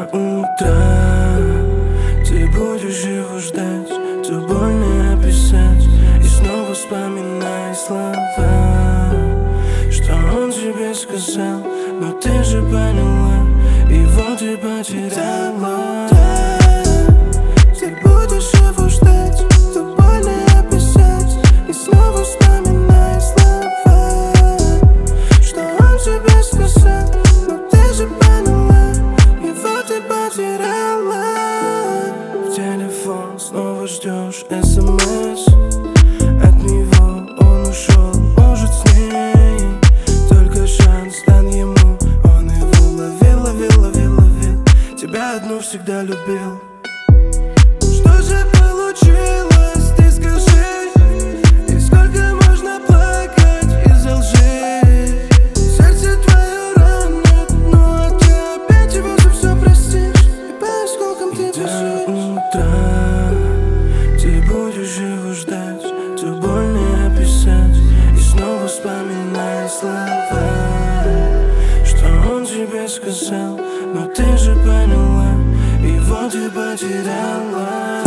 утра ты будешь его ждать, то больно описать. И снова вспоминай слова, что он тебе сказал, но ты же поняла, его ты потеряла. Ты будешь его ждать, то больно описать. И снова вспоминай слова, что он тебе сказал, но ты же поняла, его ты потеряла. В телефон снова ждешь СМС от него, он ушел, может с ней. Только шанс дан ему, он его ловил. Тебя одну всегда любил. Что же получилось, ты скажи? И сколько можно плакать из-за лжи? Сердце твое ранит, но ты опять его за все простишь. И по осколкам ты бежишь. До утра ты будешь его ждать, то больно описать. И снова вспоминай слова, что он тебе сказал, но ты же поняла, его ты потеряла.